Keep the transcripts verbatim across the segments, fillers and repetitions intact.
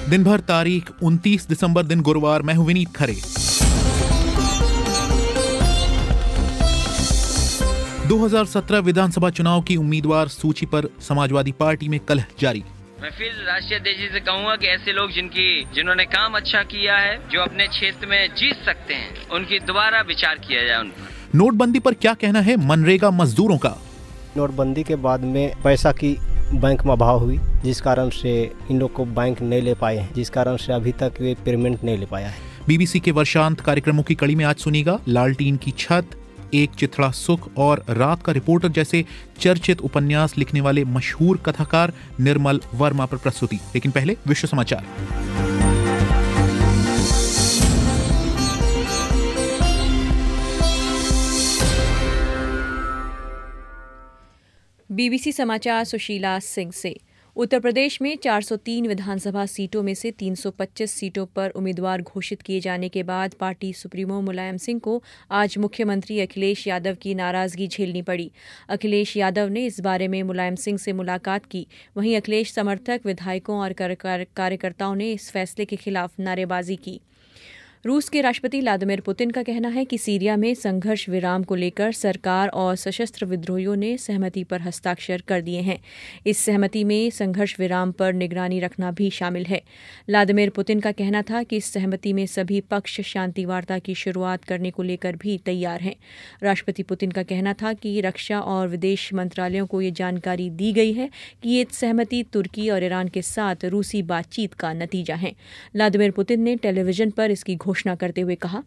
दिन भर तारीख उनतीस दिसंबर दिन गुरुवार। मैं हूं विनीत खरे। दो हज़ार सत्रह विधानसभा चुनाव की उम्मीदवार सूची पर समाजवादी पार्टी में कलह जारी। मैं फिर राष्ट्रीय अध्यक्ष से कहूंगा कि ऐसे लोग जिनकी जिन्होंने काम अच्छा किया है, जो अपने क्षेत्र में जीत सकते हैं, उनकी दोबारा विचार किया जाए उन पर। नोटबंदी पर क्या कहना है मनरेगा मजदूरों का? नोटबंदी के बाद में पैसा की बैंक में अभाव हुई, जिस कारण से इन लोग को बैंक नहीं ले पाए हैं, जिस कारण से अभी तक वे पेमेंट नहीं ले पाया है। बीबीसी के वर्षांत कार्यक्रमों की कड़ी में आज सुनिएगा लालटीन की छत, एक चिथड़ा सुख और रात का रिपोर्टर जैसे चर्चित उपन्यास लिखने वाले मशहूर कथाकार निर्मल वर्मा पर प्रस्तुति। लेकिन पहले विश्व समाचार। बीबीसी समाचार सुशीला सिंह से। उत्तर प्रदेश में चार सौ तीन विधानसभा सीटों में से तीन सौ पच्चीस सीटों पर उम्मीदवार घोषित किए जाने के बाद पार्टी सुप्रीमो मुलायम सिंह को आज मुख्यमंत्री अखिलेश यादव की नाराजगी झेलनी पड़ी। अखिलेश यादव ने इस बारे में मुलायम सिंह से मुलाकात की। वहीं अखिलेश समर्थक विधायकों और कार्यकर्ताओं ने इस फैसले के खिलाफ नारेबाजी की। रूस के राष्ट्रपति व्लादिमीर पुतिन का कहना है कि सीरिया में संघर्ष विराम को लेकर सरकार और सशस्त्र विद्रोहियों ने सहमति पर हस्ताक्षर कर दिए हैं। इस सहमति में संघर्ष विराम पर निगरानी रखना भी शामिल है। व्लादिमीर पुतिन का कहना था कि इस सहमति में सभी पक्ष शांति वार्ता की शुरुआत करने को लेकर भी तैयार हैं। राष्ट्रपति पुतिन का कहना था कि रक्षा और विदेश मंत्रालयों को ये जानकारी दी गई है कि ये सहमति तुर्की और ईरान के साथ रूसी बातचीत का नतीजा है। व्लादिमीर पुतिन ने टेलीविजन पर इसकी घोषणा करते हुए कहा,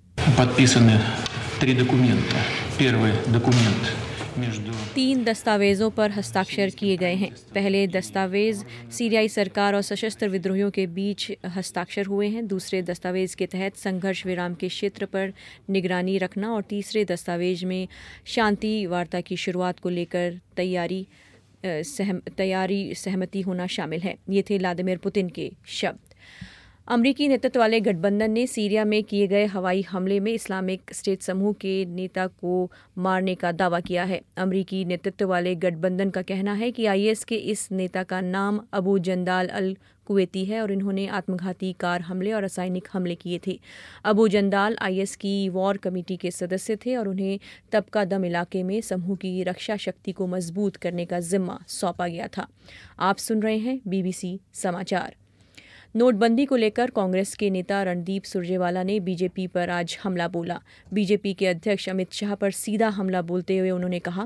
तीन दस्तावेजों पर हस्ताक्षर किए गए हैं। पहले दस्तावेज सीरियाई सरकार और सशस्त्र विद्रोहियों के बीच हस्ताक्षर हुए हैं। दूसरे दस्तावेज के तहत संघर्ष विराम के क्षेत्र पर निगरानी रखना और तीसरे दस्तावेज में शांति वार्ता की शुरुआत को लेकर तैयारी सहम, तैयारी सहमति होना शामिल है। ये थे व्लादिमीर पुतिन के शब्द। अमरीकी नेतृत्व वाले गठबंधन ने सीरिया में किए गए हवाई हमले में इस्लामिक स्टेट समूह के नेता को मारने का दावा किया है। अमरीकी नेतृत्व वाले गठबंधन का कहना है कि आईएस के इस नेता का नाम अबू जंदाल अल कुवैती है और इन्होंने आत्मघाती कार हमले और रासायनिक हमले किए थे। अबू जंदाल आईएस की वॉर कमेटी के सदस्य थे और उन्हें तबका दम इलाके में समूह की रक्षा शक्ति को मजबूत करने का जिम्मा सौंपा गया था। आप सुन रहे हैं बीबीसी समाचार। नोटबंदी को लेकर कांग्रेस के नेता रणदीप सुरजेवाला ने बीजेपी पर आज हमला बोला। बीजेपी के अध्यक्ष अमित शाह पर सीधा हमला बोलते हुए उन्होंने कहा,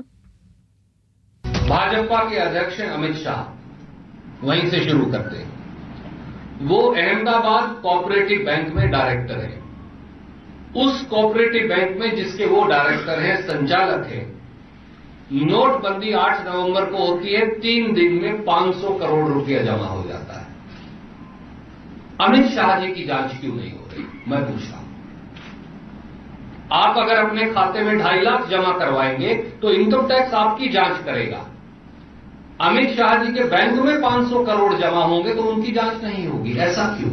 भाजपा के अध्यक्ष अमित शाह वहीं से शुरू करते हैं। वो अहमदाबाद कोऑपरेटिव बैंक में डायरेक्टर है। उस कोऑपरेटिव बैंक में जिसके वो डायरेक्टर हैं, संचालक है, नोटबंदी आठ नवंबर को होती है। तीन दिन में पांच सौ करोड़ रुपया जमा हो जाता है। अमित शाह जी की जांच क्यों नहीं हो रही, मैं पूछ रहा हूं। आप अगर अपने खाते में ढाई लाख जमा करवाएंगे तो इनकम टैक्स आपकी जांच करेगा। अमित शाह जी के बैंक में पांच सौ करोड़ जमा होंगे तो उनकी जांच नहीं होगी, ऐसा क्यों?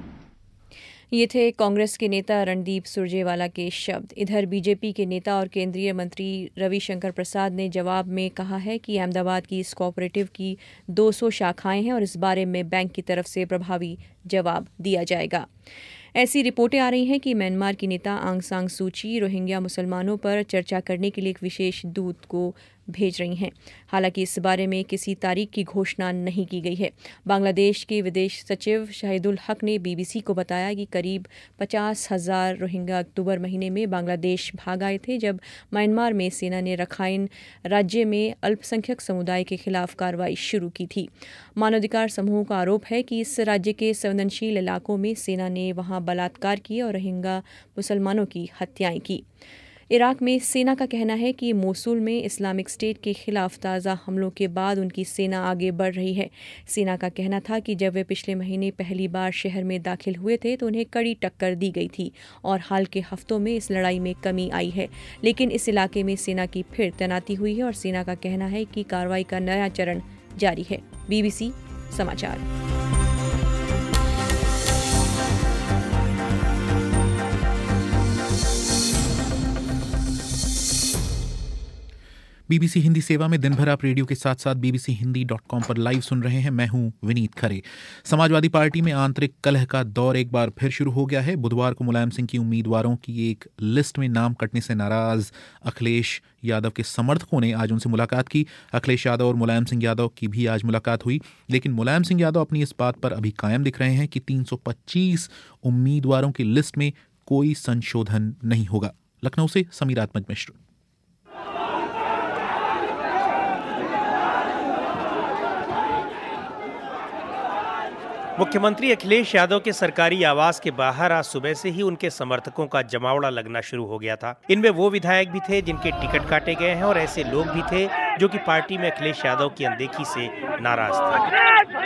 ये थे कांग्रेस के नेता रणदीप सुरजेवाला के शब्द। इधर बीजेपी के नेता और केंद्रीय मंत्री रविशंकर प्रसाद ने जवाब में कहा है कि अहमदाबाद की इस कोऑपरेटिव की दो सौ शाखाएं हैं और इस बारे में बैंक की तरफ से प्रभावी जवाब दिया जाएगा। ऐसी रिपोर्टें आ रही हैं कि म्यांमार की नेता आंग सान सू की रोहिंग्या मुसलमानों पर चर्चा करने के लिए एक विशेष दूत को भेज रही हैं। हालांकि इस बारे में किसी तारीख की घोषणा नहीं की गई है। बांग्लादेश के विदेश सचिव शाहिदुल हक ने बीबीसी को बताया कि करीब पचास हजार रोहिंग्या अक्टूबर महीने में बांग्लादेश भाग आए थे, जब म्यांमार में सेना ने रखाइन राज्य में अल्पसंख्यक समुदाय के खिलाफ कार्रवाई शुरू की थी। मानवाधिकार समूहों का आरोप है कि इस राज्य के संवेदनशील इलाकों में सेना ने वहां बलात्कार किए और रोहिंग्या मुसलमानों की हत्याएं की। इराक में सेना का कहना है कि मोसुल में इस्लामिक स्टेट के खिलाफ ताज़ा हमलों के बाद उनकी सेना आगे बढ़ रही है। सेना का कहना था कि जब वे पिछले महीने पहली बार शहर में दाखिल हुए थे तो उन्हें कड़ी टक्कर दी गई थी और हाल के हफ्तों में इस लड़ाई में कमी आई है। लेकिन इस इलाके में सेना की फिर तैनाती हुई है और सेना का कहना है कि कार्रवाई का नया चरण जारी है। बीबीसी समाचार। बीबीसी हिंदी सेवा में दिन भर आप रेडियो के साथ साथ बीबीसी हिंदी डॉट कॉम पर लाइव सुन रहे हैं। मैं हूं विनीत खरे। समाजवादी पार्टी में आंतरिक कलह का दौर एक बार फिर शुरू हो गया है। बुधवार को मुलायम सिंह की उम्मीदवारों की एक लिस्ट में नाम कटने से नाराज अखिलेश यादव के समर्थकों ने आज उनसे मुलाकात की। अखिलेश यादव और मुलायम सिंह यादव की भी आज मुलाकात हुई, लेकिन मुलायम सिंह यादव अपनी इस बात पर अभी कायम दिख रहे हैं कि तीन सौ पच्चीस उम्मीदवारों की लिस्ट में कोई संशोधन नहीं होगा। लखनऊ से समीर आत्मज मिश्र। मुख्यमंत्री अखिलेश यादव के सरकारी आवास के बाहर आज सुबह से ही उनके समर्थकों का जमावड़ा लगना शुरू हो गया था। इनमें वो विधायक भी थे जिनके टिकट काटे गए हैं और ऐसे लोग भी थे जो कि पार्टी में अखिलेश यादव की अनदेखी से नाराज थे।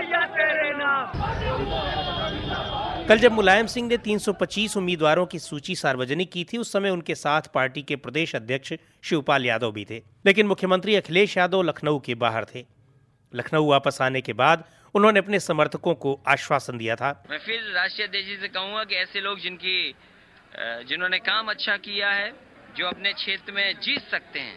कल जब मुलायम सिंह ने तीन सौ पच्चीस उम्मीदवारों की सूची सार्वजनिक की थी, उस समय उनके साथ पार्टी के प्रदेश अध्यक्ष शिवपाल यादव भी थे, लेकिन मुख्यमंत्री अखिलेश यादव लखनऊ के बाहर थे। लखनऊ वापस आने के बाद उन्होंने अपने समर्थकों को आश्वासन दिया था। मैं फिर राष्ट्रीय अध्यक्ष जी से कहूंगा कि ऐसे लोग जिनकी जिन्होंने काम अच्छा किया है, जो अपने क्षेत्र में जीत सकते हैं,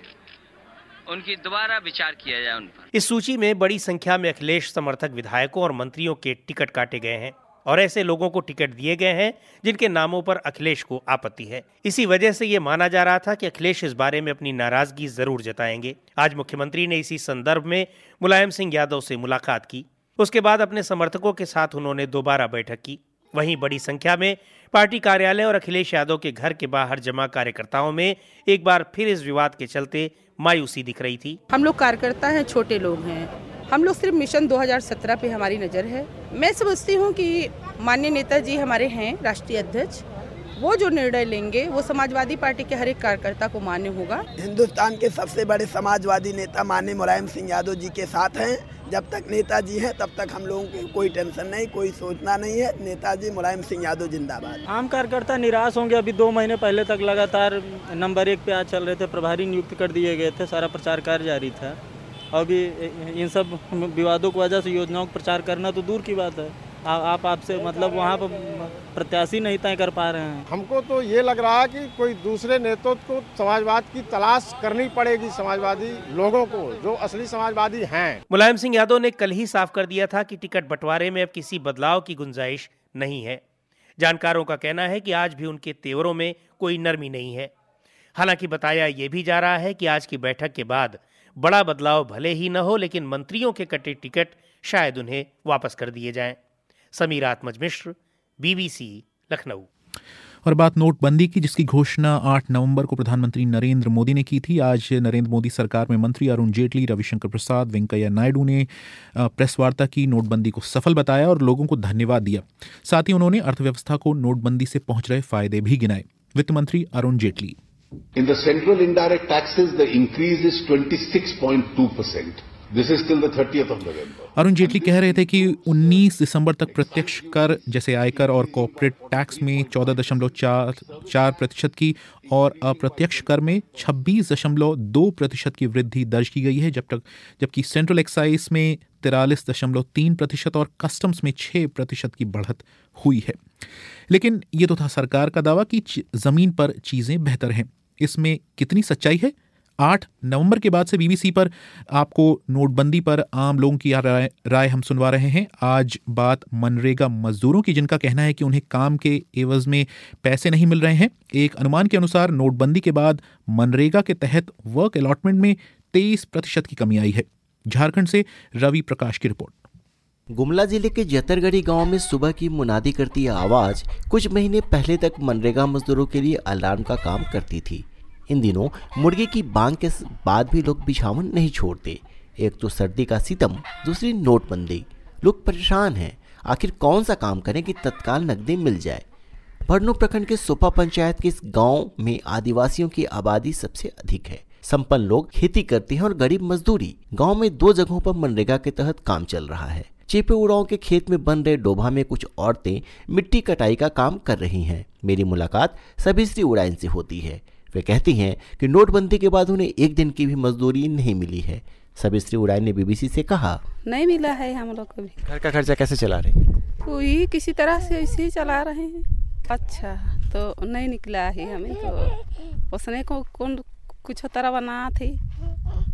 उनकी दोबारा विचार किया जाए उन पर। इस सूची में बड़ी संख्या में अखिलेश समर्थक विधायकों और मंत्रियों के टिकट काटे गए हैं और ऐसे लोगों को टिकट दिए गए हैं जिनके नामों पर अखिलेश को आपत्ति है। इसी वजह से ये माना जा रहा था कि अखिलेश इस बारे में अपनी नाराजगी जरूर जताएंगे। आज मुख्यमंत्री ने इसी संदर्भ में मुलायम सिंह यादव से मुलाकात की। उसके बाद अपने समर्थकों के साथ उन्होंने दोबारा बैठक की। वहीं बड़ी संख्या में पार्टी कार्यालय और अखिलेश यादव के घर के बाहर जमा कार्यकर्ताओं में एक बार फिर इस विवाद के चलते मायूसी दिख रही थी। हम लोग कार्यकर्ता हैं, छोटे लोग हैं, हम लोग सिर्फ मिशन दो हज़ार सत्रह पे हमारी नज़र है। मैं समझती हूँ कि माननीय नेताजी हमारे हैं राष्ट्रीय अध्यक्ष, वो जो निर्णय लेंगे वो समाजवादी पार्टी के हर एक कार्यकर्ता को मान्य होगा। हिंदुस्तान के सबसे बड़े समाजवादी नेता माननीय मुलायम सिंह यादव जी के साथ हैं। जब तक नेताजी हैं तब तक हम लोगों को कोई टेंशन नहीं, कोई सोचना नहीं है। नेताजी मुलायम सिंह यादव जिंदाबाद। आम कार्यकर्ता निराश होंगे। अभी दो महीने पहले तक लगातार नंबर एक पे आज चल रहे थे, प्रभारी नियुक्त कर दिए गए थे, सारा प्रचार कार्य जारी था। अभी इन सब विवादों की वजह से योजनाओं का प्रचार करना तो दूर की बात है, आप आपसे मतलब वहाँ पर प्रत्याशी नहीं तय कर पा रहे हैं। हमको तो ये लग रहा है कि कोई दूसरे नेतृत्व को समाजवाद की तलाश करनी पड़ेगी, समाजवादी लोगों को जो असली समाजवादी हैं। मुलायम सिंह यादव ने कल ही साफ कर दिया था कि टिकट बंटवारे में अब किसी बदलाव की गुंजाइश नहीं है। जानकारों का कहना है कि आज भी उनके तेवरों में कोई नरमी नहीं है। हालांकि बताया ये भी जा रहा है कि आज की बैठक के बाद बड़ा बदलाव भले ही न हो, लेकिन मंत्रियों के कटे टिकट शायद उन्हें वापस कर दिए जाएं। समीर आत्मज मिश्र, बीबीसी, लखनऊ। और बात नोटबंदी की, जिसकी घोषणा आठ नवंबर को प्रधानमंत्री नरेंद्र मोदी ने की थी। आज नरेंद्र मोदी सरकार में मंत्री अरुण जेटली, रविशंकर प्रसाद, वेंकैया नायडू ने प्रेस वार्ता की, नोटबंदी को सफल बताया और लोगों को धन्यवाद दिया। साथ ही उन्होंने अर्थव्यवस्था को नोटबंदी से पहुंच रहे फायदे भी गिनाए। वित्त मंत्री Arun Jaitley. In the central indirect taxes, the increase is twenty-six point two percent. This is till the thirtieth of November. Arun Jaitley कह रहे थे कि उन्नीस दिसंबर तक प्रत्यक्ष कर जैसे आयकर और कॉर्पोरेट टैक्स में चौदह दशमलव चार चार प्रतिशत की और अप्रत्यक्ष कर में छब्बीस दशमलव दो प्रतिशत की वृद्धि दर्ज की गई है, जब तक जबकि सेंट्रल एक्साइज में तिरालीस दशमलव तीन प्रतिशत और कस्टम्स में छः प्रतिशत की बढ़त हुई है। लेकिन ये तो था सरकार का दावा कि जमीन पर चीजें बेहतर हैं। इसमें कितनी सच्चाई है? आठ नवंबर के बाद से बीबीसी पर आपको नोटबंदी पर आम लोगों की राय, राय हम सुनवा रहे हैं। आज बात मनरेगा मजदूरों की, जिनका कहना है कि उन्हें काम के एवज में पैसे नहीं मिल रहे हैं। एक अनुमान के अनुसार नोटबंदी के बाद मनरेगा के तहत वर्क अलॉटमेंट में तेईस प्रतिशत की कमी आई है। झारखंड से रवि प्रकाश की रिपोर्ट। गुमला जिले के जतरगढ़ी गांव में सुबह की मुनादी करती आवाज कुछ महीने पहले तक मनरेगा मजदूरों के लिए अलार्म का काम करती थी। इन दिनों मुर्गे की बांग के बाद भी लोग बिछावन नहीं छोड़ते। एक तो सर्दी का सितम, दूसरी नोटबंदी। लोग परेशान हैं, आखिर कौन सा काम करें कि तत्काल नकदी मिल जाए। भरनू प्रखंड के सोपा पंचायत के इस गांव में आदिवासियों की आबादी सबसे अधिक है। संपन्न लोग खेती करते हैं और गरीब मजदूरी। गांव में दो जगहों पर मनरेगा के तहत काम चल रहा है। चेपे उड़ाओं के खेत में बन रहे डोभा में कुछ औरतें मिट्टी कटाई का काम कर रही हैं। मेरी मुलाकात सभिश्री उड़ाइन से होती है। वे कहती हैं कि नोटबंदी के बाद उन्हें एक दिन की भी मजदूरी नहीं मिली है। सभिश्री उड़ाइन ने बीबीसी से कहा, नहीं मिला है हम लोग को भी। घर का खर्चा कैसे चला रहे हैं? कोई किसी तरह से ऐसे ही चला रहे हैं। अच्छा तो नहीं निकला है हमें, तो उसने को कौन कुछ तरह बना थी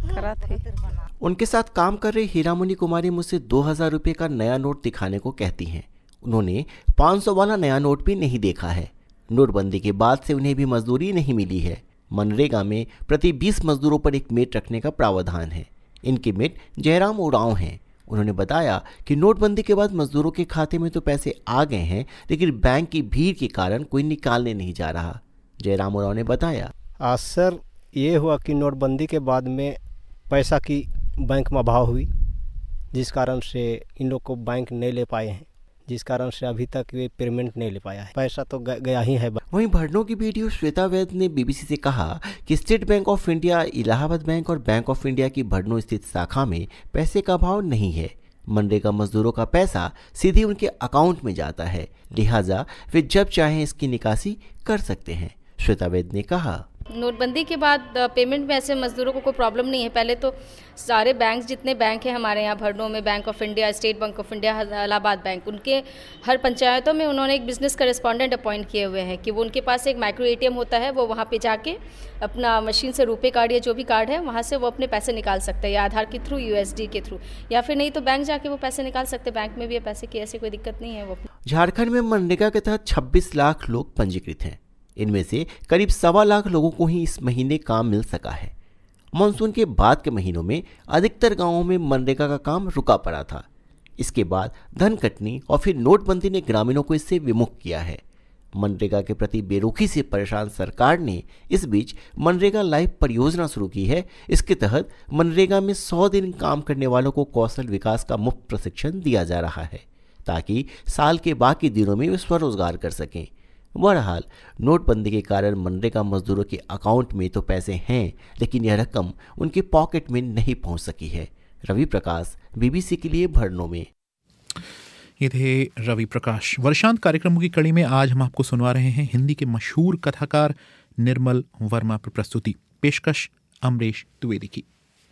करा थे। उनके साथ काम कर रही हीरामणि कुमारी मुझसे दो हजार रुपये का नया नोट दिखाने को कहती हैं। उन्होंने पाँच सौ वाला नया नोट भी नहीं देखा है। नोटबंदी के बाद से उन्हें भी मजदूरी नहीं मिली है। मनरेगा में प्रति बीस मजदूरों पर एक मेट रखने का प्रावधान है। इनके मेट जयराम उरांव हैं। उन्होंने बताया कि नोटबंदी के बाद मजदूरों के खाते में तो पैसे आ गए हैं, लेकिन बैंक की भीड़ के कारण कोई निकालने नहीं जा रहा। जयराम उरांव ने बताया, आज सर ये हुआ कि नोटबंदी के बाद में पैसा की बैंक में अभाव हुई, जिस कारण से इन लोग को बैंक नहीं ले पाए हैं, जिस कारण से अभी तक वे पेमेंट नहीं ले पाया है। पैसा तो गया ही है। वहीं भरनों की वीडियो श्वेता वैद्य ने बीबीसी से कहा कि State Bank of India, Allahabad Bank और बैंक ऑफ इंडिया की भरनों स्थित शाखा में पैसे का अभाव नहीं है। मनरेगा मजदूरों का पैसा सीधे उनके अकाउंट में जाता है, लिहाजा वे जब चाहें इसकी निकासी कर सकते हैं। श्वेता वैद्य ने कहा, नोटबंदी के बाद पेमेंट में ऐसे मजदूरों को कोई प्रॉब्लम नहीं है। पहले तो सारे बैंक, जितने बैंक हैं हमारे यहाँ भरनों में, Bank of India, State Bank of India, Allahabad Bank, उनके हर पंचायतों में उन्होंने एक बिजनेस करेस्पॉन्डेंट अपॉइंट किए हुए हैं कि वो उनके पास एक माइक्रो एटीएम होता है, वो वहाँ पे जाके अपना मशीन से रुपए कार्ड या जो भी कार्ड है वहाँ से वो अपने पैसे निकाल सकते हैं, या आधार के थ्रू, यूएसडी के थ्रू, या फिर नहीं तो बैंक जाके वो पैसे निकाल सकते हैं। बैंक में भी पैसे की ऐसी कोई दिक्कत नहीं है। वो झारखंड में मनरेगा के तहत छब्बीस लाख लोग पंजीकृत हैं। इनमें से करीब सवा लाख लोगों को ही इस महीने काम मिल सका है। मानसून के बाद के महीनों में अधिकतर गांवों में मनरेगा का काम रुका पड़ा था। इसके बाद धन कटनी और फिर नोटबंदी ने ग्रामीणों को इससे विमुख किया है। मनरेगा के प्रति बेरुखी से परेशान सरकार ने इस बीच मनरेगा लाइव परियोजना शुरू की है। इसके तहत मनरेगा में सौ दिन काम करने वालों को कौशल विकास का मुफ्त प्रशिक्षण दिया जा रहा है, ताकि साल के बाकी दिनों में वे स्वरोजगार कर सकें। बहरहाल नोटबंदी के कारण मनरेगा मजदूरों के अकाउंट में तो पैसे हैं, लेकिन यह रकम उनके पॉकेट में नहीं पहुंच सकी है। रवि प्रकाश, बीबीसी के लिए भरनों में। ये थे रवि प्रकाश। वर्षांत कार्यक्रमों की कड़ी में आज हम आपको सुनवा रहे हैं हिंदी के मशहूर कथाकार निर्मल वर्मा पर प्रस्तुति। पेशकश अमरीश द्विवेदी की।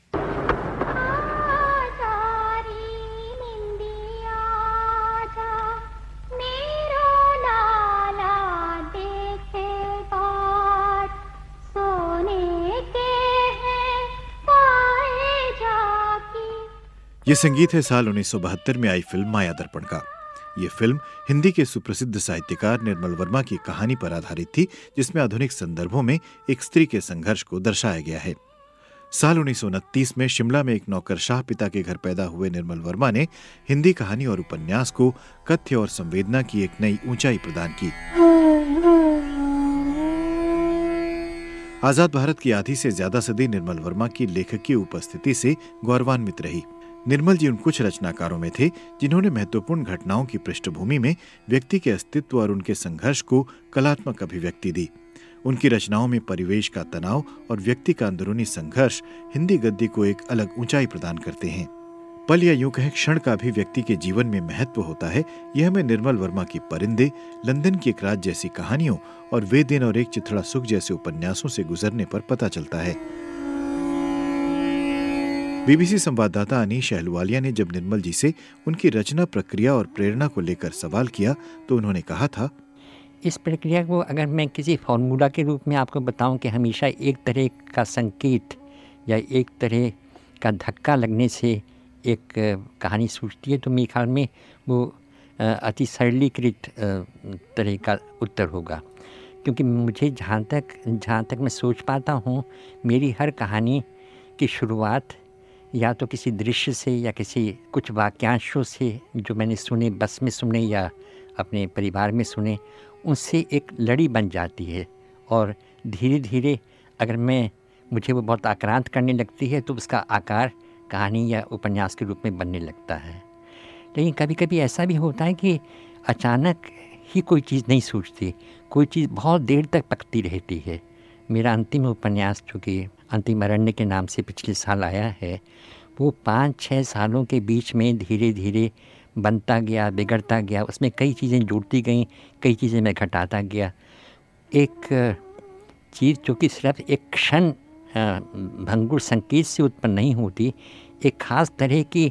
ये संगीत है साल उन्नीस सौ बहत्तर में आई फिल्म माया दर्पण का। ये फिल्म हिंदी के सुप्रसिद्ध साहित्यकार निर्मल वर्मा की कहानी पर आधारित थी, जिसमें आधुनिक संदर्भों में एक स्त्री के संघर्ष को दर्शाया गया है। साल उन्नीस सौ उनतीस में शिमला में एक नौकरशाह पिता के घर पैदा हुए निर्मल वर्मा ने हिंदी कहानी और उपन्यास को कथ्य और संवेदना की एक नई ऊंचाई प्रदान की। आजाद भारत की आधी से ज्यादा सदी निर्मल वर्मा की लेखकीय उपस्थिति से गौरवान्वित रही। निर्मल जी उन कुछ रचनाकारों में थे जिन्होंने महत्वपूर्ण घटनाओं की पृष्ठभूमि में व्यक्ति के अस्तित्व और उनके संघर्ष को कलात्मक अभिव्यक्ति दी। उनकी रचनाओं में परिवेश का तनाव और व्यक्ति का अंदरूनी संघर्ष हिंदी गद्य को एक अलग ऊंचाई प्रदान करते हैं। पल या यूं कहें क्षण का भी व्यक्ति के जीवन में महत्व होता है। यह हमें निर्मल वर्मा की परिंदे, लंदन की एक रात जैसी कहानियों और वे दिन और एक चिथड़ा सुख जैसे उपन्यासों से गुजरने पर पता चलता है। बीबीसी संवाददाता अनीश अहलुवालिया ने जब निर्मल जी से उनकी रचना प्रक्रिया और प्रेरणा को लेकर सवाल किया तो उन्होंने कहा था, इस प्रक्रिया को अगर मैं किसी फॉर्मूला के रूप में आपको बताऊं कि हमेशा एक तरह का संकेत या एक तरह का धक्का लगने से एक कहानी सूझती है, तो मेरे ख्याल में वो अति सरलीकृत तरह का उत्तर होगा। क्योंकि मुझे जहाँ तक जहाँ तक मैं सोच पाता हूँ, मेरी हर कहानी की शुरुआत या तो किसी दृश्य से या किसी कुछ वाक्यांशों से जो मैंने सुने, बस में सुने या अपने परिवार में सुने, उनसे एक लड़ी बन जाती है और धीरे धीरे अगर मैं मुझे वो बहुत आक्रांत करने लगती है तो उसका आकार कहानी या उपन्यास के रूप में बनने लगता है। लेकिन कभी कभी ऐसा भी होता है कि अचानक ही कोई चीज़ नहीं सूझती, कोई चीज़ बहुत देर तक पकती रहती है। मेरा अंतिम उपन्यास जो कि अंतिम अरण्य के नाम से पिछले साल आया है, वो पाँच छः सालों के बीच में धीरे धीरे बनता गया, बिगड़ता गया। उसमें कई चीज़ें जुड़ती गईं, कई चीज़ें मैं घटाता गया। एक चीज़ जो कि सिर्फ एक क्षण भंगुर संकेत से उत्पन्न नहीं होती, एक ख़ास तरह की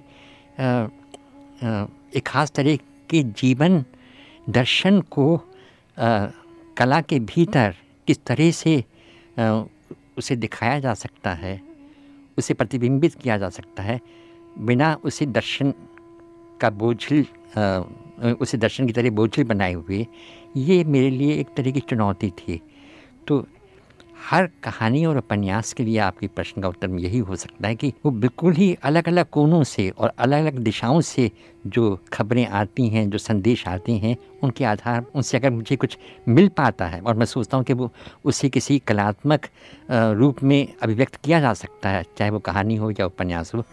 एक ख़ास तरह के जीवन दर्शन को आ, कला के भीतर किस तरह से आ, उसे दिखाया जा सकता है, उसे प्रतिबिंबित किया जा सकता है बिना उसे दर्शन का बोझिल उसे दर्शन की तरह बोझिल बनाए हुए। ये मेरे लिए एक तरह की चुनौती थी। तो हर कहानी और उपन्यास के लिए आपके प्रश्न का उत्तर यही हो सकता है कि वो बिल्कुल ही अलग अलग कोनों से और अलग अलग दिशाओं से जो खबरें आती हैं, जो संदेश आते हैं, उनके आधार उनसे अगर मुझे कुछ मिल पाता है और मैं सोचता हूँ कि वो उसे किसी कलात्मक रूप में अभिव्यक्त किया जा सकता है, चाहे वो कहानी हो या उपन्यास हो।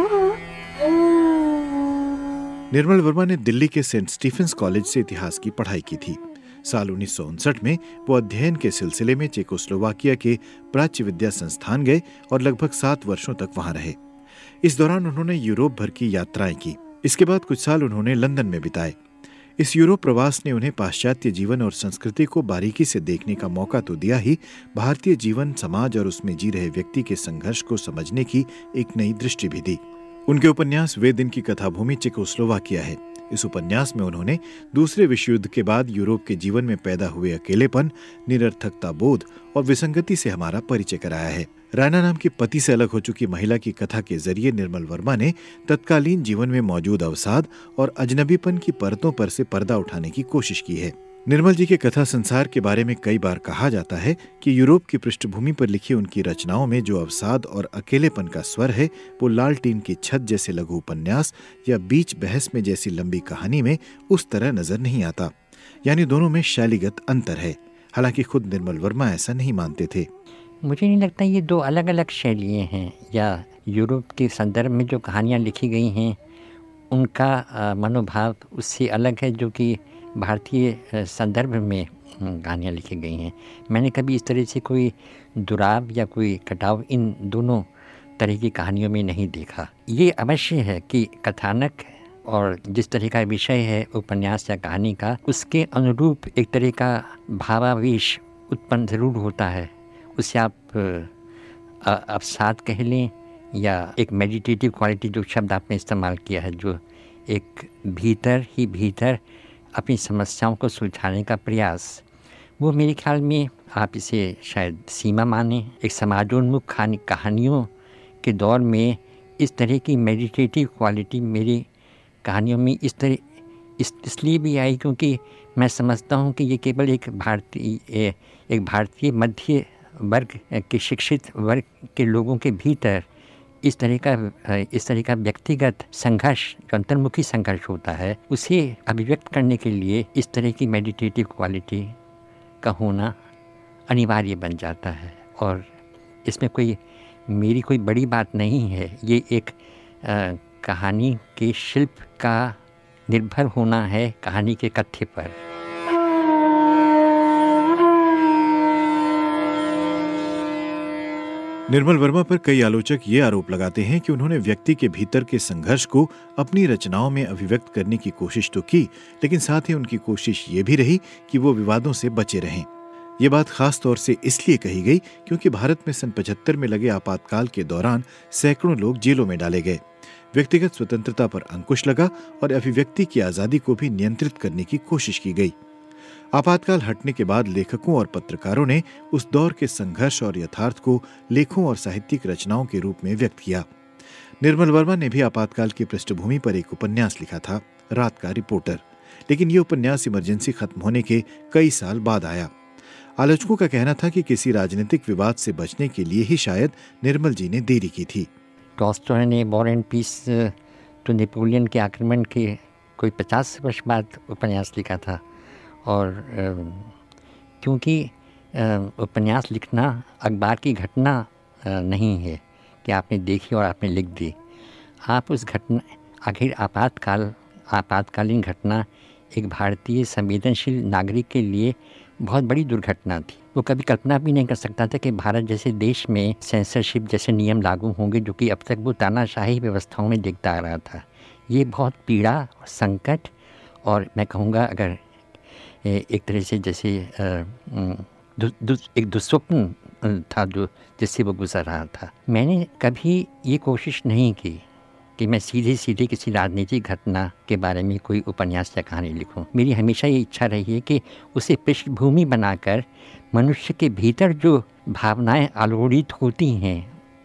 निर्मल वर्मा ने दिल्ली के सेंट स्टीफेंस कॉलेज से इतिहास की पढ़ाई की थी। साल उन्नीस सौ उनसठ में वो अध्ययन के सिलसिले में चेकोस्लोवाकिया के प्राच्य विद्या संस्थान गए और लगभग सात वर्षों तक वहां रहे। इस दौरान उन्होंने यूरोप भर की यात्राएं की। इसके बाद कुछ साल उन्होंने लंदन में बिताए। इस यूरोप प्रवास ने उन्हें पाश्चात्य जीवन और संस्कृति को बारीकी से देखने का मौका तो दिया ही, भारतीय जीवन, समाज और उसमें जी रहे व्यक्ति के संघर्ष को समझने की एक नई दृष्टि भी दी। उनके उपन्यास वे दिन की कथाभूमि चेकोस्लोवाकिया है। इस उपन्यास में उन्होंने दूसरे विश्व युद्ध के बाद यूरोप के जीवन में पैदा हुए अकेलेपन, निरर्थकता बोध और विसंगति से हमारा परिचय कराया है। रायना नाम की पति से अलग हो चुकी महिला की कथा के जरिए निर्मल वर्मा ने तत्कालीन जीवन में मौजूद अवसाद और अजनबीपन की परतों पर से पर्दा उठाने की कोशिश की है। निर्मल जी के कथा संसार के बारे में कई बार कहा जाता है कि यूरोप की पृष्ठभूमि पर लिखी उनकी रचनाओं में जो अवसाद और अकेलेपन का स्वर है, वो लालटीन की छत जैसे लघु उपन्यास या बीच बहस में जैसी लंबी कहानी में उस तरह नजर नहीं आता। यानी दोनों में शैलीगत अंतर है। हालांकि खुद निर्मल वर्मा ऐसा नहीं मानते थे। मुझे नहीं लगता ये दो अलग अलग शैलियाँ हैं, या यूरोप के संदर्भ में जो कहानियाँ लिखी गई हैं उनका मनोभाव उससे अलग है जो कि भारतीय संदर्भ में कहानियाँ लिखी गई हैं। मैंने कभी इस तरह से कोई दुराव या कोई कटाव इन दोनों तरह की कहानियों में नहीं देखा। ये अवश्य है कि कथानक और जिस तरह का विषय है उपन्यास या कहानी का, उसके अनुरूप एक तरह का भावावेश उत्पन्न ज़रूर होता है। उससे आप अवसाद कह लें या एक मेडिटेटिव क्वालिटी, जो शब्द आपने इस्तेमाल किया है, जो एक भीतर ही भीतर अपनी समस्याओं को सुलझाने का प्रयास, वो मेरे ख्याल में आप इसे शायद सीमा माने। एक समाजोन्मुख कहानियों के दौर में इस तरह की मेडिटेटिव क्वालिटी मेरी कहानियों में इस तरह इस इसलिए भी आई क्योंकि मैं समझता हूँ कि ये केवल एक भारतीय एक भारतीय मध्य वर्ग के शिक्षित वर्ग के लोगों के भीतर इस तरह का इस तरह का व्यक्तिगत संघर्ष, जो अंतर्मुखी संघर्ष होता है, उसे अभिव्यक्त करने के लिए इस तरह की मेडिटेटिव क्वालिटी का होना अनिवार्य बन जाता है। और इसमें कोई मेरी कोई बड़ी बात नहीं है। ये एक आ, कहानी के शिल्प का निर्भर होना है कहानी के कथ्य पर। निर्मल वर्मा पर कई आलोचक ये आरोप लगाते हैं कि उन्होंने व्यक्ति के भीतर के संघर्ष को अपनी रचनाओं में अभिव्यक्त करने की कोशिश तो की, लेकिन साथ ही उनकी कोशिश ये भी रही कि वो विवादों से बचे रहें। ये बात खास तौर से इसलिए कही गई क्योंकि भारत में सन पचहत्तर में लगे आपातकाल के दौरान सैकड़ों लोग जेलों में डाले गए। व्यक्तिगत स्वतंत्रता पर अंकुश लगा और अभिव्यक्ति की आजादी को भी नियंत्रित करने की कोशिश की गई। आपातकाल हटने के बाद लेखकों और पत्रकारों ने उस दौर के संघर्ष और यथार्थ को लेखों और साहित्यिक रचनाओं के रूप में व्यक्त किया। निर्मल वर्मा ने भी आपातकाल की पृष्ठभूमि पर एक उपन्यास लिखा था, रात का रिपोर्टर, लेकिन ये उपन्यास इमरजेंसी खत्म होने के कई साल बाद आया। आलोचकों का कहना था कि किसी राजनीतिक विवाद से बचने के लिए ही शायद निर्मल जी ने देरी की थी। टॉल्स्टॉय ने वॉर एंड पीस तो नेपोलियन के आक्रमण के कोई पचास वर्ष बाद उपन्यास लिखा था। और क्योंकि उपन्यास लिखना अखबार की घटना नहीं है कि आपने देखी और आपने लिख दी। आप उस घटना, आखिर आपातकाल आपातकालीन घटना एक भारतीय संवेदनशील नागरिक के लिए बहुत बड़ी दुर्घटना थी। वो कभी कल्पना भी नहीं कर सकता था कि भारत जैसे देश में सेंसरशिप जैसे नियम लागू होंगे, जो कि अब तक वो तानाशाही व्यवस्थाओं में देखता आ रहा था। ये बहुत पीड़ा और संकट, और मैं कहूँगा अगर एक तरह से जैसे दु, दु, एक दुस्वप्न था जो जिससे वो गुजर रहा था। मैंने कभी ये कोशिश नहीं की कि मैं सीधे सीधे किसी राजनीतिक घटना के बारे में कोई उपन्यास या कहानी लिखूं। मेरी हमेशा ये इच्छा रही है कि उसे पृष्ठभूमि बनाकर मनुष्य के भीतर जो भावनाएं आलोड़ित होती हैं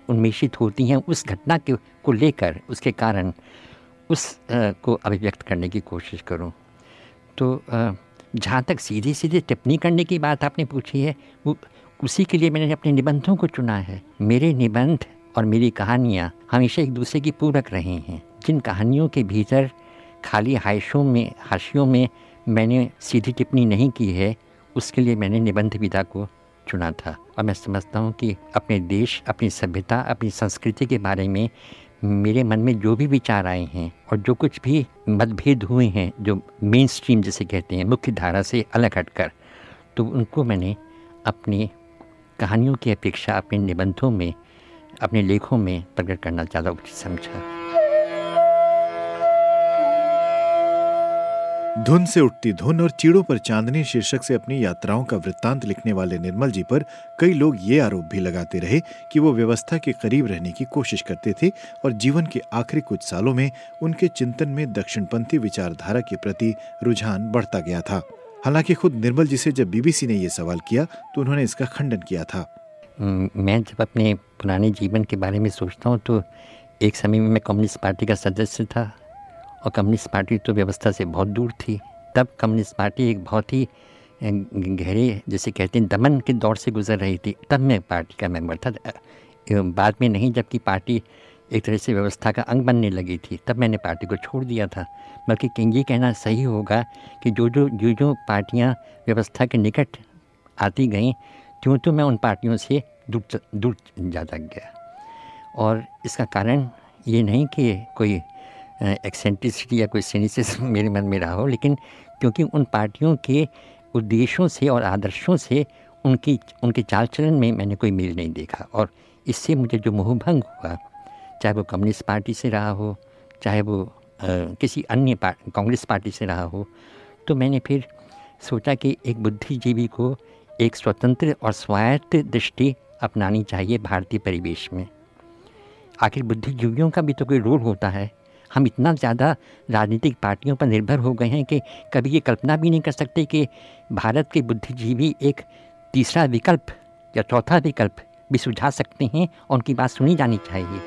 उन्मेषित होती हैं उस घटना के को लेकर, उसके कारण उस आ, को अभिव्यक्त करने की कोशिश करूं। तो जहाँ तक सीधी सीधी टिप्पणी करने की बात आपने पूछी है, वो उसी के लिए मैंने अपने निबंधों को चुना है। मेरे निबंध और मेरी कहानियाँ हमेशा एक दूसरे की पूरक रही हैं। जिन कहानियों के भीतर खाली हाशियों में हाशियों में मैंने सीधी टिप्पणी नहीं की है, उसके लिए मैंने निबंध विधा को चुना था। और मैं समझता हूँ कि अपने देश, अपनी सभ्यता, अपनी संस्कृति के बारे में मेरे मन में जो भी विचार आए हैं और जो कुछ भी मतभेद हुए हैं, जो मेन स्ट्रीम जिसे कहते हैं, मुख्य धारा से अलग हटकर, तो उनको मैंने अपनी कहानियों की अपेक्षा अपने निबंधों में, अपने लेखों में प्रकट करना ज़्यादा उचित समझा। धुन से उठती धुन और चीड़ों पर चांदनी शीर्षक से अपनी यात्राओं का वृत्तांत लिखने वाले निर्मल जी पर कई लोग ये आरोप भी लगाते रहे कि वो व्यवस्था के करीब रहने की कोशिश करते थे और जीवन के आखिरी कुछ सालों में उनके चिंतन में दक्षिणपंथी विचारधारा के प्रति रुझान बढ़ता गया था। हालांकि खुद निर्मल जी से जब बीबीसी ने ये सवाल किया तो उन्होंने इसका खंडन किया था। मैं जब अपने पुराने जीवन के बारे में सोचता हूँ तो एक समय में मैं कम्युनिस्ट पार्टी का सदस्य था और कम्युनिस्ट पार्टी तो व्यवस्था से बहुत दूर थी। तब कम्युनिस्ट पार्टी एक बहुत ही गहरे, जैसे कहते हैं, दमन के दौर से गुजर रही थी। तब मैं पार्टी का मेंबर था, बाद में नहीं, जबकि पार्टी एक तरह से व्यवस्था का अंग बनने लगी थी, तब मैंने पार्टी को छोड़ दिया था। बल्कि ये कहना सही होगा कि जो जो जो जो पार्टियाँ व्यवस्था के निकट आती गईं, त्यों तो मैं उन पार्टियों से दूर दूर जाता गया। और इसका कारण ये नहीं कि कोई एक्सेंट्रिसिटी या कोई सिनिसिज्म मेरे मन में रहा हो, लेकिन क्योंकि उन पार्टियों के उद्देश्यों से और आदर्शों से उनकी उनके चाल चलन में मैंने कोई मेल नहीं देखा। और इससे मुझे जो मोहभंग हुआ, चाहे वो कम्युनिस्ट पार्टी से रहा हो, चाहे वो आ, किसी अन्य पार्टी, कांग्रेस पार्टी से रहा हो, तो मैंने फिर सोचा कि एक बुद्धिजीवी को एक स्वतंत्र और स्वायत्त दृष्टि अपनानी चाहिए भारतीय परिवेश में। आखिर बुद्धिजीवियों का भी तो कोई रोल होता है। हम इतना ज़्यादा राजनीतिक पार्टियों पर निर्भर हो गए हैं कि कभी ये कल्पना भी नहीं कर सकते कि भारत के बुद्धिजीवी एक तीसरा विकल्प या चौथा विकल्प भी सुझा सकते हैं और उनकी बात सुनी जानी चाहिए।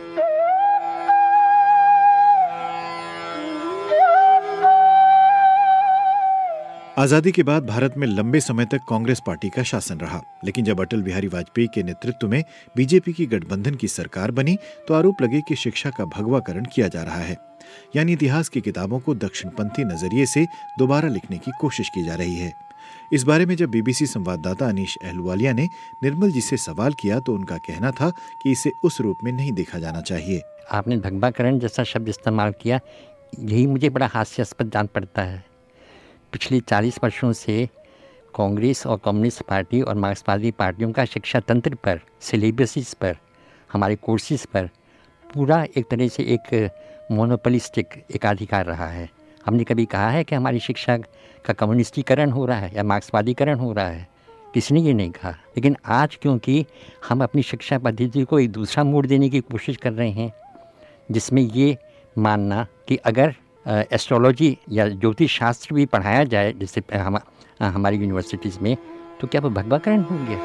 आजादी के बाद भारत में लंबे समय तक कांग्रेस पार्टी का शासन रहा, लेकिन जब अटल बिहारी वाजपेयी के नेतृत्व में बीजेपी की गठबंधन की सरकार बनी तो आरोप लगे कि शिक्षा का भगवाकरण किया जा रहा है, यानी इतिहास की किताबों को दक्षिणपंथी नजरिए से दोबारा लिखने की कोशिश की जा रही है। इस बारे में जब बीबीसी संवाददाता अनीश अहलुवालिया ने निर्मल जी से सवाल किया तो उनका कहना था कि इसे उस रूप में नहीं देखा जाना चाहिए। आपने भगवाकरण जैसा शब्द इस्तेमाल किया, यही मुझे बड़ा हास्यास्पद जान पड़ता है। पिछले चालीस वर्षों से कांग्रेस और कम्युनिस्ट पार्टी और मार्क्सवादी पार्टियों का शिक्षा तंत्र पर, सिलेबसिस पर, हमारे कोर्सेज पर पूरा एक तरह से एक मोनोपोलिस्टिक एकाधिकार रहा है। हमने कभी कहा है कि हमारी शिक्षा का कम्युनिस्टीकरण हो रहा है या मार्क्सवादीकरण हो रहा है? किसी ने ये नहीं कहा। लेकिन आज क्योंकि हम अपनी शिक्षा पद्धति को एक दूसरा मोड़ देने की कोशिश कर रहे हैं, जिसमें ये मानना कि अगर एस्ट्रोलॉजी या ज्योतिष शास्त्र भी पढ़ाया जाए जैसे हम हमारी यूनिवर्सिटीज़ में, तो क्या वो भगवाकरण हो गया?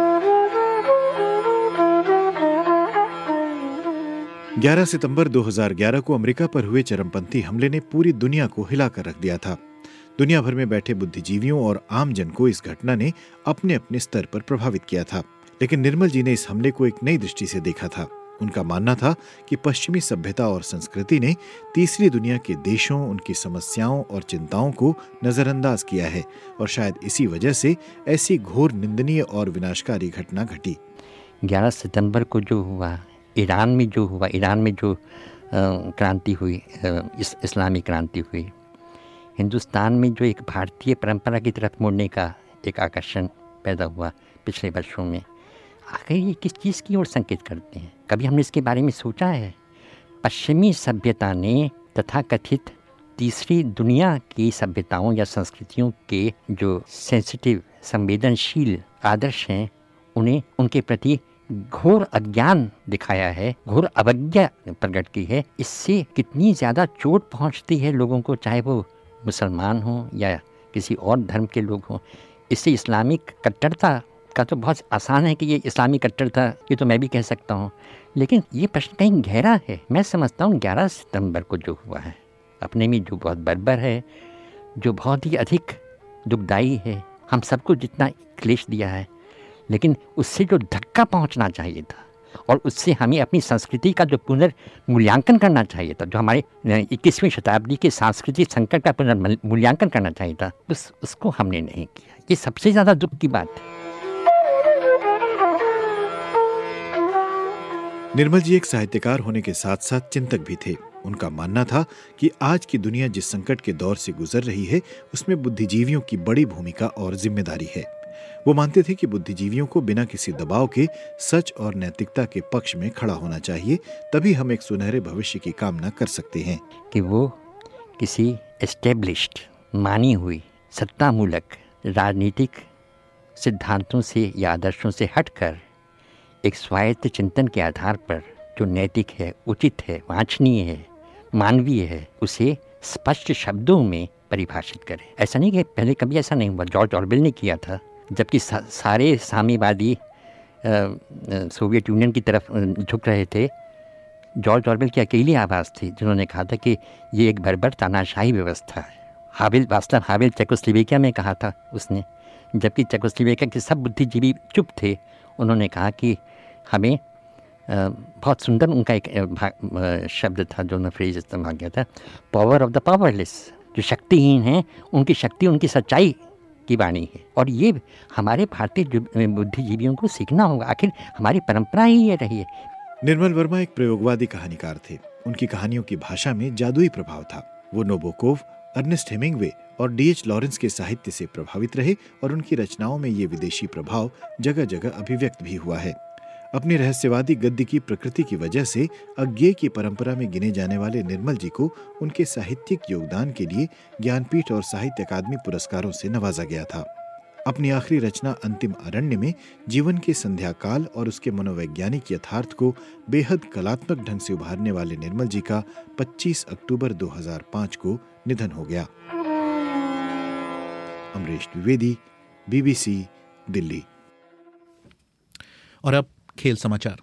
ग्यारह सितंबर दो हज़ार ग्यारह को अमेरिका पर हुए चरमपंथी हमले ने पूरी दुनिया को हिलाकर रख दिया था। दुनिया भर में बैठे बुद्धिजीवियों और आम जन को इस घटना ने अपने अपने स्तर पर प्रभावित किया था। लेकिन निर्मल जी ने इस हमले को एक नई दृष्टि से देखा था। उनका मानना था कि पश्चिमी सभ्यता और संस्कृति ने तीसरी दुनिया के देशों, उनकी समस्याओं और चिंताओं को नजरअंदाज किया है और शायद इसी वजह से ऐसी घोर, निंदनीय और विनाशकारी घटना घटी। ग्यारह सितंबर को जो हुआ, ईरान में जो हुआ, ईरान में जो क्रांति हुई, इस इस्लामी क्रांति हुई, हिंदुस्तान में जो एक भारतीय परंपरा की तरफ मुड़ने का एक आकर्षण पैदा हुआ पिछले वर्षों में, आखिर ये किस चीज़ की ओर संकेत करते हैं? कभी हमने इसके बारे में सोचा है? पश्चिमी सभ्यता ने तथाकथित तीसरी दुनिया की सभ्यताओं या संस्कृतियों के जो सेंसिटिव, संवेदनशील आदर्श हैं, उन्हें उनके प्रति घोर अज्ञान दिखाया है, घोर अवज्ञा प्रकट की है। इससे कितनी ज़्यादा चोट पहुंचती है लोगों को, चाहे वो मुसलमान हों या किसी और धर्म के लोग हों। इससे इस्लामिक कट्टरता का तो बहुत आसान है कि ये इस्लामी कट्टरता, ये तो मैं भी कह सकता हूँ, लेकिन ये प्रश्न कहीं गहरा है। मैं समझता हूँ ग्यारह सितंबर को जो हुआ है अपने में जो बहुत बर्बर है, जो बहुत ही अधिक दुखदाई है, हम सबको जितना क्लेश दिया है, लेकिन उससे जो धक्का पहुंचना चाहिए था और उससे हमें अपनी संस्कृति का जो पुनर्मूल्यांकन करना चाहिए था, जो हमारे इक्कीसवीं शताब्दी के सांस्कृतिक संकट का पुनर्मूल्यांकन करना चाहिए था, उस उसको हमने नहीं किया। ये सबसे ज़्यादा दुख की बात है। निर्मल जी एक साहित्यकार होने के साथ साथ चिंतक भी थे। उनका मानना था कि आज की दुनिया जिस संकट के दौर से गुजर रही है उसमें बुद्धिजीवियों की बड़ी भूमिका और जिम्मेदारी है। वो मानते थे कि बुद्धिजीवियों को बिना किसी दबाव के सच और नैतिकता के पक्ष में खड़ा होना चाहिए, तभी हम एक सुनहरे भविष्य की कामना कर सकते हैं। कि वो किसी एस्टेब्लिश्ड मानी हुई सत्तामूलक राजनीतिक सिद्धांतों से या आदर्शों से हटकर एक स्वायत्त चिंतन के आधार पर जो नैतिक है, उचित है, वांछनीय है, मानवीय है, उसे स्पष्ट शब्दों में परिभाषित करें। ऐसा नहीं कि पहले कभी ऐसा नहीं हुआ, जॉर्ज ऑरवेल ने किया था, जबकि सा, सारे साम्यवादी सोवियत यूनियन की तरफ झुक रहे थे। जॉर्ज ऑरवेल की अकेली आवाज़ थी जिन्होंने कहा था कि ये एक बर्बर तानाशाही व्यवस्था है। हावेल वास्तव हावेल चेकोस्लोवेकिया में कहा था उसने, जबकि चेकोस्लोवेकिया के सब बुद्धिजीवी चुप थे। उन्होंने कहा कि हमें बहुत सुंदर उनका एक शब्द था जो उन्होंने फ्रेज इस्तेमाल किया था, पावर ऑफ द पावरलेस। जो शक्तिहीन हैं उनकी शक्ति उनकी सच्चाई की वाणी है, और ये हमारे भारतीय बुद्धिजीवियों को सीखना होगा। आखिर हमारी परंपरा ही ये रही है। निर्मल वर्मा एक प्रयोगवादी कहानीकार थे। उनकी कहानियों की भाषा में जादुई प्रभाव था। वो नोबोकोव, अर्नेस्ट हेमिंग्वे और डी एच लॉरेंस के साहित्य से प्रभावित रहे और उनकी रचनाओं में ये विदेशी प्रभाव जगह जगह अभिव्यक्त भी हुआ है। अपनी रहस्यवादी गद्य की प्रकृति की वजह से अज्ञेय की परंपरा में गिने जाने वाले निर्मल जी को उनके साहित्यिक योगदान के लिए ज्ञानपीठ और साहित्य अकादमी पुरस्कारों से नवाजा गया था। अपनी आखिरी रचना अंतिम अरण्य में जीवन के संध्या काल और उसके मनोवैज्ञानिक यथार्थ को बेहद कलात्मक ढंग से उभारने वाले निर्मल जी का पच्चीस अक्टूबर दो हज़ार पाँच को निधन हो गया। अमरीश द्विवेदी, बीबीसी, दिल्ली। और अब खेल समाचार।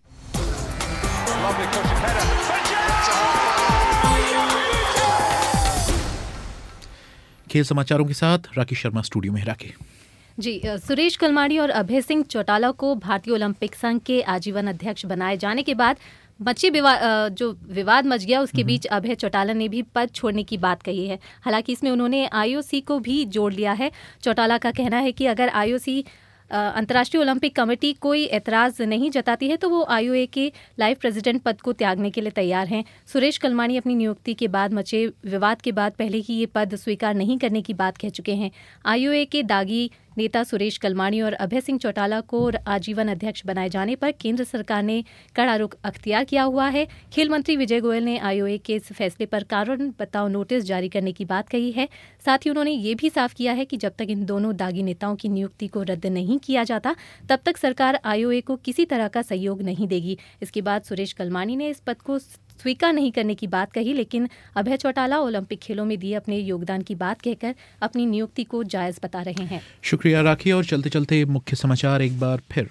खेल समाचारों के साथ राकेश शर्मा स्टूडियो में। राकेश जी, सुरेश कलमाड़ी और अभय सिंह चौटाला को भारतीय ओलंपिक संघ के आजीवन अध्यक्ष बनाए जाने के बाद मची विवाद जो विवाद मच गया, उसके बीच अभय चौटाला ने भी पद छोड़ने की बात कही है। हालांकि इसमें उन्होंने आईओसी को भी जोड़ लिया है। चौटाला का कहना है कि अगर आईओसी अंतर्राष्ट्रीय ओलंपिक कमेटी कोई एतराज़ नहीं जताती है तो वो आईओए के लाइव प्रेसिडेंट पद को त्यागने के लिए तैयार हैं। सुरेश कलमाड़ी अपनी नियुक्ति के बाद मचे विवाद के बाद पहले ही ये पद स्वीकार नहीं करने की बात कह चुके हैं। आईओए के दागी नेता सुरेश कलमाड़ी और अभय सिंह चौटाला को आजीवन अध्यक्ष बनाए जाने पर केंद्र सरकार ने कड़ा रुख अख्तियार किया हुआ है। खेल मंत्री विजय गोयल ने आईओए के इस फैसले पर कारण बताओ नोटिस जारी करने की बात कही है। साथ ही उन्होंने ये भी साफ किया है कि जब तक इन दोनों दागी नेताओं की नियुक्ति को रद्द नहीं किया जाता तब तक सरकार आईओए को किसी तरह का सहयोग नहीं देगी। इसके बाद सुरेश कलमाड़ी ने इस पद को स्वीकार नहीं करने की बात कही, लेकिन अभय चौटाला ओलंपिक खेलों में दिए अपने योगदान की बात कहकर अपनी नियुक्ति को जायज बता रहे हैं। शुक्रिया राखी। और चलते चलते मुख्य समाचार एक बार फिर।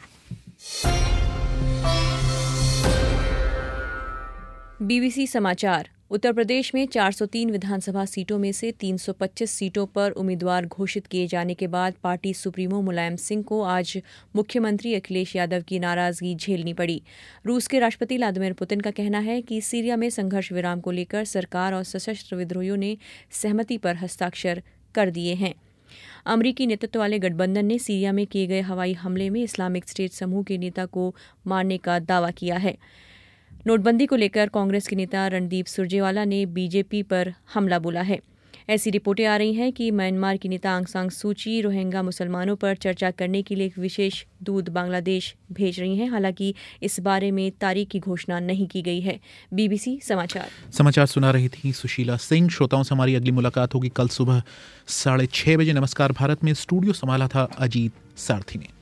बीबीसी समाचार। उत्तर प्रदेश में चार सौ तीन विधानसभा सीटों में से तीन सौ पच्चीस सीटों पर उम्मीदवार घोषित किए जाने के बाद पार्टी सुप्रीमो मुलायम सिंह को आज मुख्यमंत्री अखिलेश यादव की नाराजगी झेलनी पड़ी। रूस के राष्ट्रपति व्लादिमीर पुतिन का कहना है कि सीरिया में संघर्ष विराम को लेकर सरकार और सशस्त्र विद्रोहियों ने सहमति पर हस्ताक्षर कर दिए हैं। अमरीकी नेतृत्व वाले गठबंधन ने सीरिया में किए गए हवाई हमले में इस्लामिक स्टेट समूह के नेता को मारने का दावा किया है। नोटबंदी को लेकर कांग्रेस के नेता रणदीप सुरजेवाला ने बीजेपी पर हमला बोला है। ऐसी रिपोर्टें आ रही हैं कि म्यांमार की नेता आंग सान सू की रोहिंग्या मुसलमानों पर चर्चा करने के लिए एक विशेष दूत बांग्लादेश भेज रही हैं। हालांकि इस बारे में तारीख की घोषणा नहीं की गई है। बीबीसी समाचार समाचार सुना रही थी सुशीला सिंह। श्रोताओं से हमारी अगली मुलाकात होगी कल सुबह साढ़े छह बजे। नमस्कार भारत में स्टूडियो संभाला था अजीत सारथी ने।